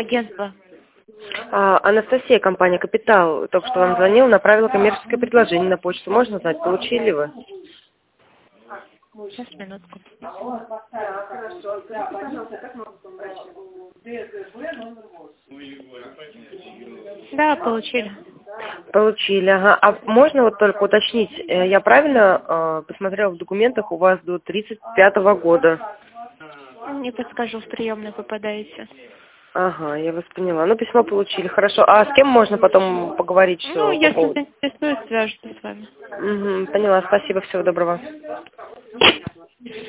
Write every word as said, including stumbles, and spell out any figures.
Агентство. А, Анастасия, компания «Капитал». Только что вам звонил, направила коммерческое предложение на почту. Можно знать, получили вы? Сейчас, минутку. Да, получили. Получили, ага. А можно вот только уточнить, э, я правильно э, посмотрела в документах, у вас до тридцать пятого года? Не подскажу, в приемную попадаете. Ага, я вас поняла. Ну, письмо получили, хорошо. А с кем можно потом поговорить? Ну, Что, по если поводу? заинтересует, свяжутся с вами. Угу, поняла, спасибо, всего доброго.